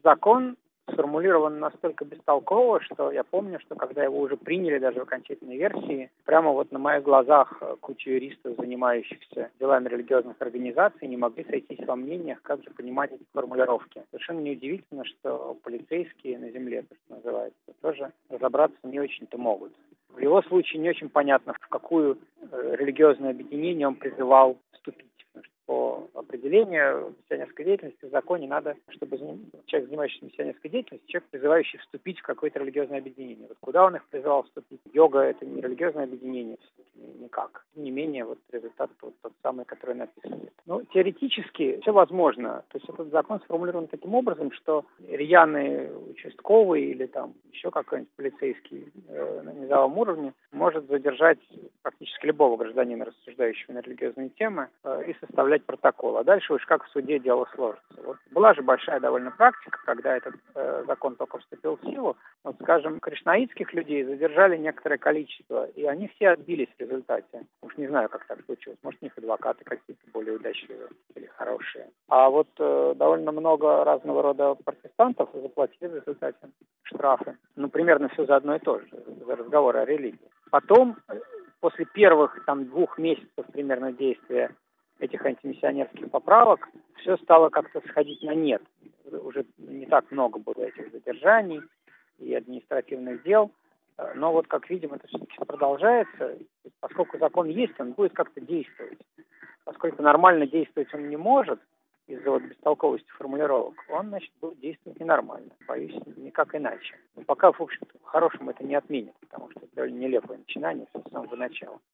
закон сформулирован настолько бестолково, что я помню, что когда его уже приняли даже в окончательной версии, прямо вот на моих глазах куча юристов, занимающихся делами религиозных организаций, не могли сойтись во мнениях, как же понимать эти формулировки. Совершенно неудивительно, что полицейские на земле, то, что называется, тоже разобраться не очень-то могут. В его случае не очень понятно, в какую религиозное объединение он призывал вступить. По определению миссионерской деятельности в законе надо, чтобы человек, занимающийся миссионерской деятельностью, человек, призывающий вступить в какое-то религиозное объединение. Вот куда он их призывал вступить? Йога – это не религиозное объединение, никак. Тем не менее, вот результат вот тот самый, который написан. Ну, теоретически все возможно. То есть этот закон сформулирован таким образом, что рьяный участковый или там еще какой-нибудь полицейский на низовом уровне может задержать практически любого гражданина, рассуждающего на религиозные темы, и составлять протокол. А дальше уж как в суде дело сложится. Вот была же большая довольно практика, когда этот закон только вступил в силу. Вот, скажем, кришнаитских людей задержали некоторое количество, и они все отбились в результате. Уж не знаю, как так случилось. Может, у них адвокаты какие-то более удачливые или хорошие. А вот довольно много разного рода протестантов заплатили в результате штрафы. Ну, примерно все за одно и то же, за разговоры о религии. Потом, после первых 2 месяцев примерно действия этих антимиссионерских поправок, все стало как-то сходить на нет. Уже не так много было этих задержаний и административных дел. Но вот, как видим, это все-таки продолжается. Поскольку закон есть, он будет как-то действовать. Поскольку нормально действовать он не может, из-за вот бестолковости формулировок, он, значит, будет действовать ненормально. Боюсь, никак иначе. Но пока, в общем-то, по-хорошему это не отменит, потому что это довольно нелепое начинание с самого начала.